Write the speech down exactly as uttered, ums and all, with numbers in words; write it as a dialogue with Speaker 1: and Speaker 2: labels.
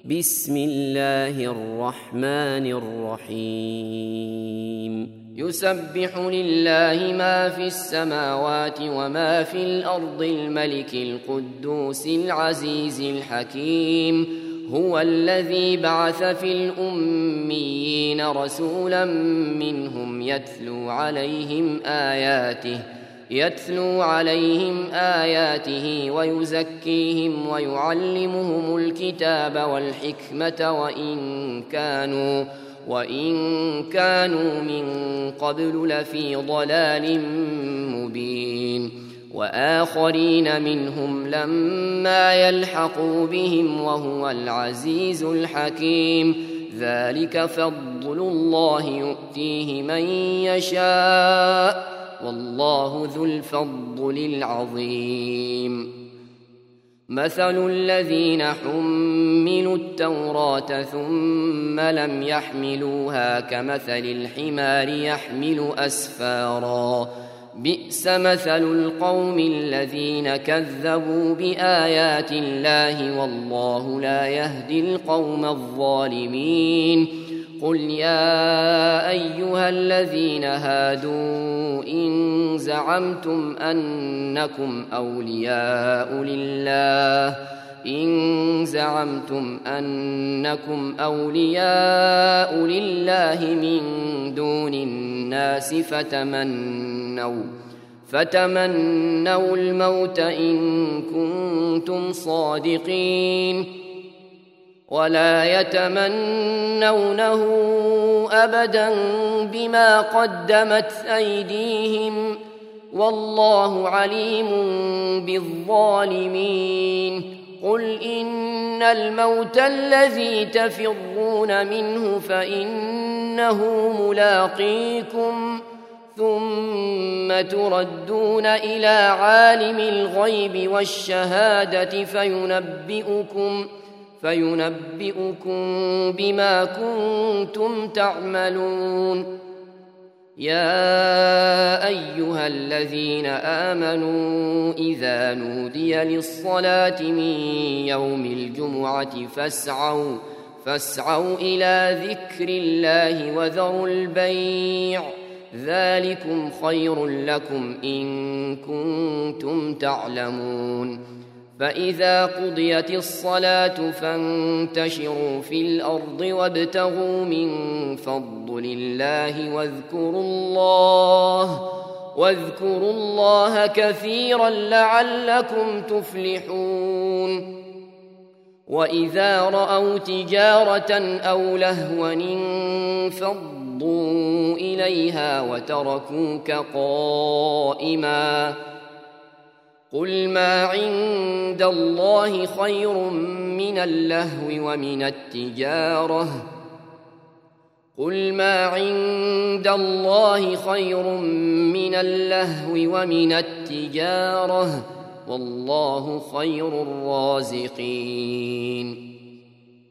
Speaker 1: بسم الله الرحمن الرحيم يسبح لله ما في السماوات وما في الأرض الملك القدوس العزيز الحكيم هو الذي بعث في الأميين رسولا منهم يتلو عليهم آياته يتلو عليهم آياته ويزكيهم ويعلمهم الكتاب والحكمة وإن كانوا وإن كانوا من قبل لفي ضلال مبين وآخرين منهم لما يلحقوا بهم وهو العزيز الحكيم ذلك فضل الله يؤتيه من يشاء والله ذو الفضل العظيم مثل الذين حملوا التوراة ثم لم يحملوها كمثل الحمار يحمل أسفارا بئس مثل القوم الذين كذبوا بآيات الله والله لا يهدي القوم الظالمين قل يا أيها الذين هادوا إن زعمتم أنكم أولياء لله إن زعمتم أنكم أولياء لله من دون الناس فتمنوا فتمنوا الموت إن كنتم صادقين ولا يتمنونه أبدا بما قدمت أيديهم والله عليم بالظالمين قل إن الموت الذي تفرون منه فإنه ملاقيكم ثم تردون إلى عالم الغيب والشهادة فينبئكم فينبئكم بما كنتم تعملون يا أيها الذين آمنوا إذا نودي للصلاة من يوم الجمعة فاسعوا فاسعوا إلى ذكر الله وذروا البيع ذلكم خير لكم إن كنتم تعلمون فإذا قضيت الصلاة فانتشروا في الأرض وابتغوا من فضل الله واذكروا الله واذكروا الله كثيرا لعلكم تفلحون وإذا رأوا تجارة أو لهوا انفضوا إليها وتركوك قائما قل ما عند الله خير من اللهو ومن التجارة قل ما عند الله خير من اللهو ومن التجارة والله خير الرازقين